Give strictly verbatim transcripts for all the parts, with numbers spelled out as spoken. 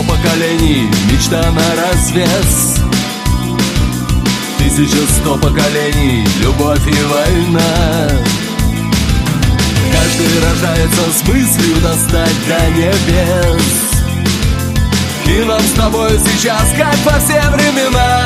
сто поколений, мечта на развес. Тысяча сто поколений, любовь и война. Каждый рождается с мыслью достать до небес. И нам с тобой сейчас, как во все времена,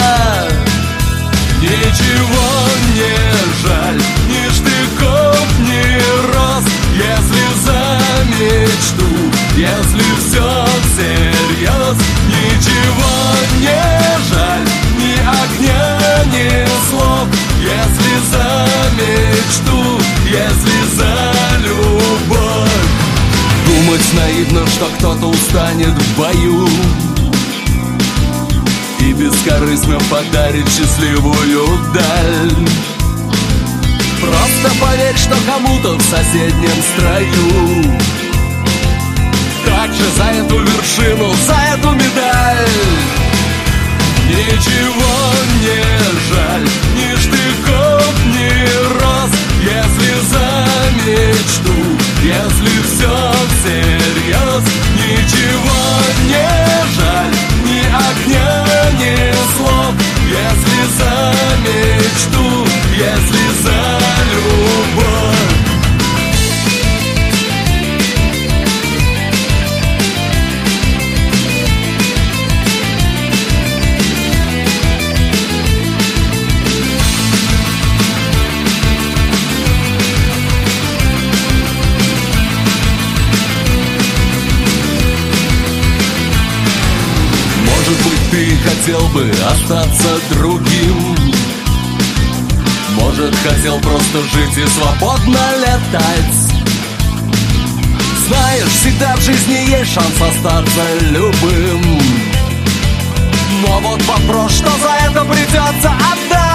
ничего не жаль, ни штыков, ни роз, если за мечту, если все всерьез. Ничего не жаль, ни огня, ни слов, если за мечту, если за любовь. Думать наивно, что кто-то устанет в бою и бескорыстно подарит счастливую даль. Просто поверь, что кому-то в соседнем строю также за эту вершину, за эту медаль. Ничего не жаль, ни штыков, ни роз, если за мечту, если все всерьез. Ничего не жаль, ни огня, ни слов, если за мечту, если за любовь. Ты хотел бы остаться другим, может, хотел просто жить и свободно летать. Знаешь, всегда в жизни есть шанс остаться любым. Но вот вопрос, что за это придется отдать.